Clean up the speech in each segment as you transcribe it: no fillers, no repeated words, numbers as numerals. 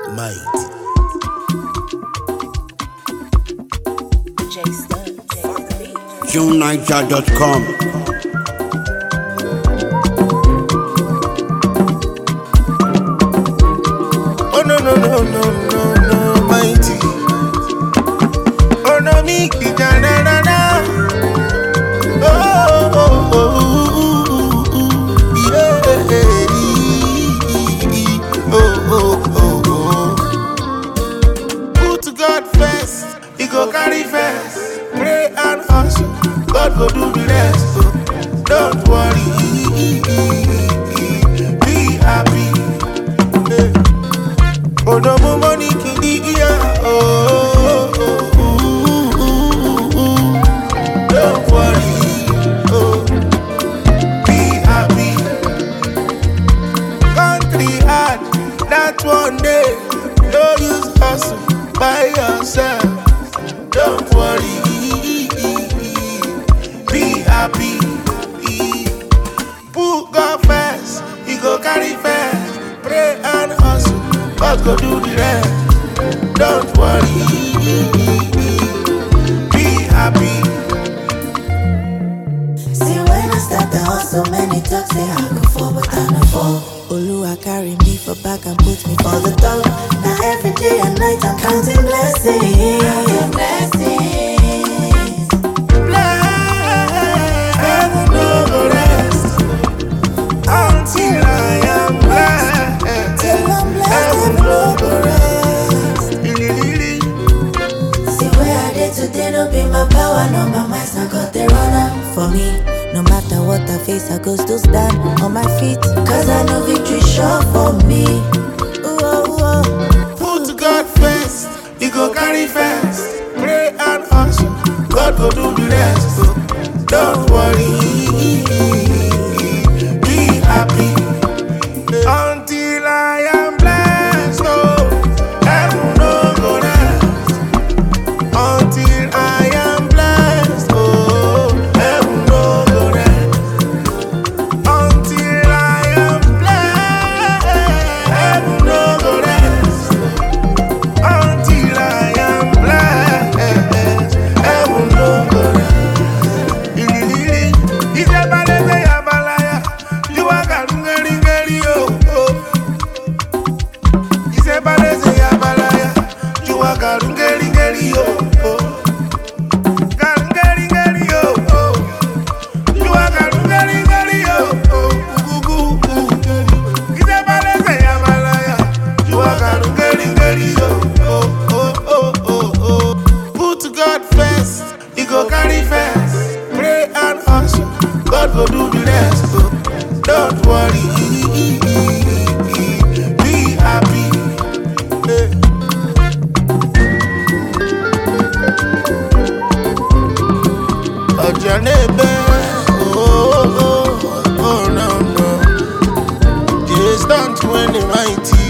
Might. JuneNiger.com. Oh no, mighty. Oh no, Mickey, na. Put God first, He go carry first. Pray and hustle, God go do the rest. Don't worry, be happy. Oh no, more money can be here. Don't worry, be happy. Country hard, that one day. No use hustle by yourself. Don't worry, be happy. Put God first, He go carry first. Pray and hustle, God go do the rest. Don't worry, be happy. See when I start the hustle, many talk say I go fall, but I no fall. Oluwa carry me for back and put me for the top. Now every day and night I'm counting blessings. Heaven no go rest until I am blessed. Till I'm blessed, Heaven heaven no no go go rest. rest. See where I did today, no be my power, no my might, I got the runner for me. No matter what I face, I go still stand on my feet. Cause I know victory sure for me. Ooh, oh, oh. Put God first, He go carry first. Pray and hustle, God go do the rest. Don't worry, be happy. Until I am blessed, heaven no go rest. Until I am blessed, heaven no go rest. Until I am blessed, heaven no go rest. Until I am blessed, heaven no go rest. Isebaleze yabalaya, you are garungeri oh. Isebaleze yabalaya, you are garungeri oh. Garungeri oh. You are garungeri oh. Isebaleze yabalaya, you are garungeri oh. Put God first, He go carry first. Pray and hustle, God go do the rest. Don't worry, be happy. Ojanebe, oh no. Just don't win the mighty.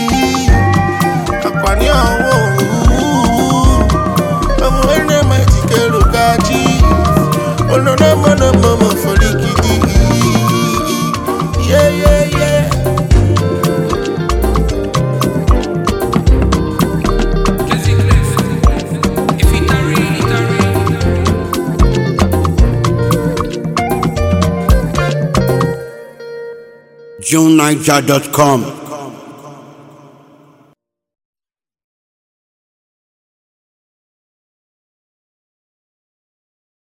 Akwani I'm when the mighty Kerukaji. Oh no, for the kitty. Yeah. JuneNiger.com.